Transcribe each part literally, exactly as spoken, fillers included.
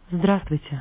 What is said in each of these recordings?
Здравствуйте.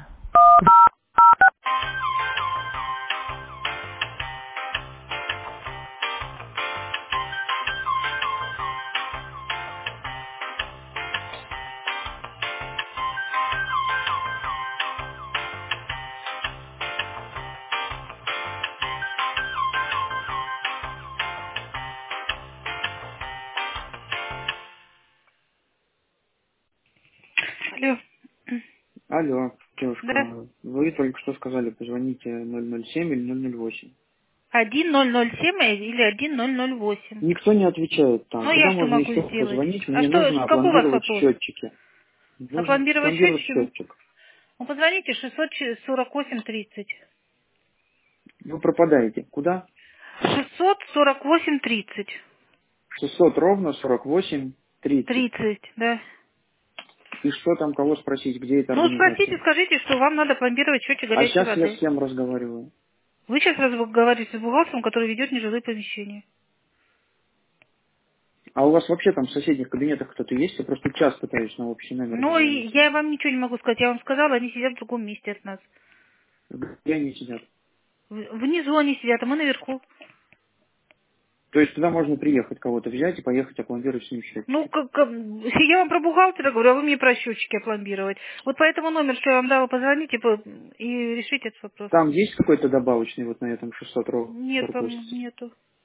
Алло. Алло, Да. девушка, вы только что сказали, позвоните ноль ноль семь или ноль ноль восемь. один ноль ноль семь или один ноль ноль восемь. Никто не отвечает там. Ну, я Куда что можно могу еще сделать? позвонить? А Мне что, нужно какой у вас опломбировать вопрос? счетчики. Нужно Опломбировать опломбировать счетчики? счетчик. Ну, позвоните шестьсот сорок восемь тридцать. Вы пропадаете. Куда? шестьсот сорок восемь тридцать. шестьсот ровно сорок восемь тридцать. тридцать, да. И что там, кого спросить, где эта Ну, спросите, организация? скажите, что вам надо пломбировать счетчик А горячей сейчас я с воды. кем разговариваю? Вы сейчас разговариваете с бухгалтером, который ведет нежилые помещения. А у вас вообще там в соседних кабинетах кто-то есть? Я просто час пытаюсь на общий номер Ну, и дозвониться. я вам ничего не могу сказать. Я вам сказала, они сидят в другом месте от нас. Где они сидят? В- Внизу они сидят, а мы наверху. То есть туда можно приехать, кого-то взять и поехать опломбировать с ним Ну, счетчики. как, как- я вам про бухгалтера говорю, а вы мне про счетчики опломбировать. Вот по этому номеру, что я вам дала, позвоните по- и решите этот вопрос. Там есть какой-то добавочный вот на этом шестьсот ровно Нет, сорок по-моему, восемь? нету.